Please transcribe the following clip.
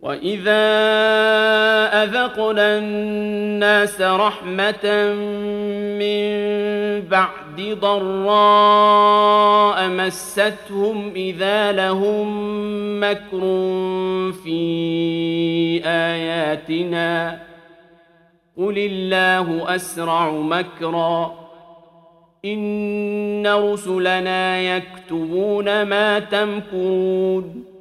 وَإِذَا أَذَقْنَا النَّاسَ رَحْمَةً مِّن بَعْدِ ضَرَّاءَ مَسَّتْهُمْ إِذَا لَهُم مَّكْرٌ فِي آيَاتِنَا قُلِ اللَّهُ أَسْرَعُ مَكْرًا إِنَّ رُسُلَنَا يَكْتُبُونَ مَا تَمْكُرُونَ